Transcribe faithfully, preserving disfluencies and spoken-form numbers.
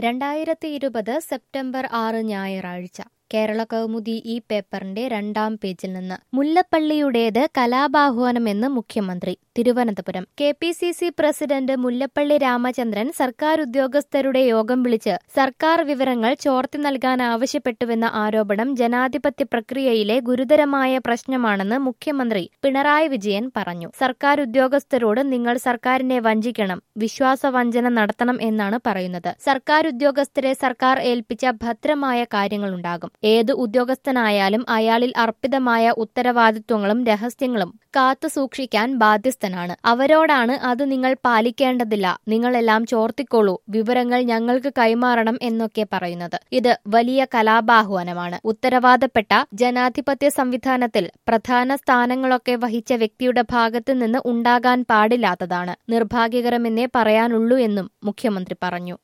രണ്ടായിരത്തി ഇരുപത് സെപ്റ്റംബർ ആറ് ഞായറാഴ്ച കേരള കൗമുദി ഈ പേപ്പറിന്റെ രണ്ടാം പേജിൽ നിന്ന് മുല്ലപ്പള്ളിയുടേത് കലാപാഹ്വാനമെന്ന് മുഖ്യമന്ത്രി Thiruvananthapuram. K P C C president Mullappally Ramachandran സർക്കാർ ഉദ്യോഗസ്ഥരുടെ യോഗം വിളിച്ച് സർക്കാർ വിവരങ്ങൾ ചോർത്തി നൽകാൻ ആവശ്യപ്പെട്ടുവെന്ന ആരോപണം ജനാധിപത്യ പ്രക്രിയയിലെ ഗുരുതരമായ പ്രശ്നമാണെന്ന് മുഖ്യമന്ത്രി പിണറായി വിജയൻ പറഞ്ഞു. സർക്കാർ ഉദ്യോഗസ്ഥരോട് നിങ്ങൾ സർക്കാരിനെ വഞ്ചിക്കണം, വിശ്വാസവഞ്ചന നടത്തണം എന്നാണ് പറയുന്നത്. സർക്കാർ ഉദ്യോഗസ്ഥരെ സർക്കാർ ഏൽപ്പിച്ച ഭദ്രമായ കാര്യങ്ങളുണ്ടാകും. ഏത് ഉദ്യോഗസ്ഥനായാലും അയാളിൽ അർപ്പിതമായ ഉത്തരവാദിത്വങ്ങളും രഹസ്യങ്ങളും കാത്തു സൂക്ഷിക്കാൻ ബാധ്യസ്ഥനാണ്. അവരോടാണ് അത് നിങ്ങൾ പാലിക്കേണ്ടതില്ല, നിങ്ങളെല്ലാം ചോർത്തിക്കോളൂ, വിവരങ്ങൾ ഞങ്ങൾക്ക് കൈമാറണം എന്നൊക്കെ പറയുന്നത്. ഇത് വലിയ കലാപാഹ്വാനമാണ്. ഉത്തരവാദപ്പെട്ട ജനാധിപത്യ സംവിധാനത്തിൽ പ്രധാന സ്ഥാനങ്ങളൊക്കെ വഹിച്ച വ്യക്തിയുടെ ഭാഗത്ത് നിന്ന് ഉണ്ടാകാൻ പാടില്ലാത്തതാണ്. നിർഭാഗ്യകരമെന്നേ പറയാനുള്ളൂ എന്നും മുഖ്യമന്ത്രി പറഞ്ഞു.